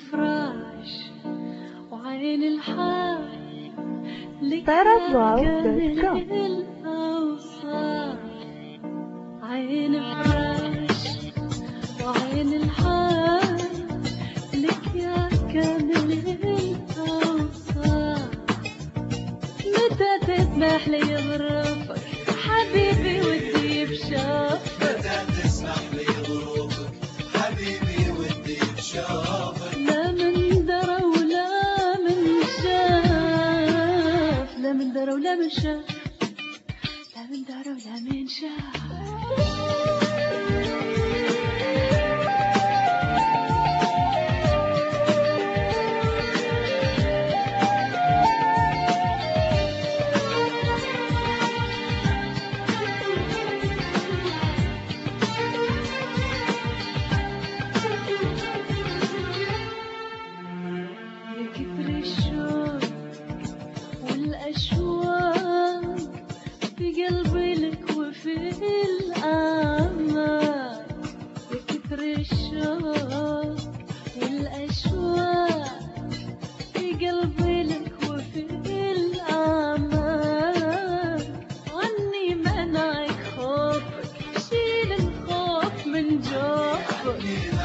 الفراش وعين الحال لك طربواو.com. كان الأوصاف. عين فراش وعين الحال لك يا كامل الأوصاف. متى تسمح لي ظروفك حبيبي ودي بشوفك. متى تسمح لي ظروفك حبيبي ودي بشوفك. لا من درى ولا من شاف، لا من درى ولا من شاف، لا من درى ولا من شاف. كتر الشوق والأشواق في قلبي لك وفي الآمال. يا كتر الشوق والأشواق في قلبي لك وفي الآمال. عني منعك خوفك، شيل الخوف من جوفك،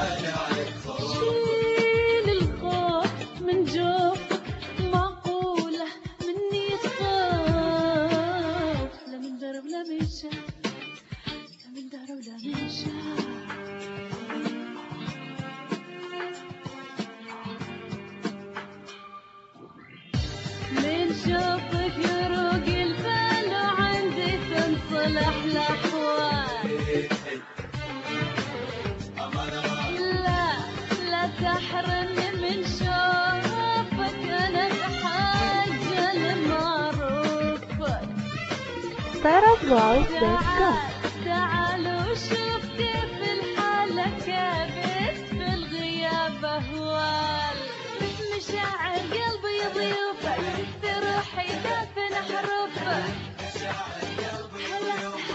شيل الخوف من جوفك. معقولة مني تخاف، لا من درب لا من شاف، لا من درب لا من شاف. من شوفك يروق البال وعندي تنصلح الأحوال. لا لا تحرمني من شوفك، أنا بحاجة لمعروفك. طربواو.com. تعال وشوف كيف الحالة كابت في الغياب أهوال. مشاعر قلبي ضيوفك، في روحي دافن حروفك. هلا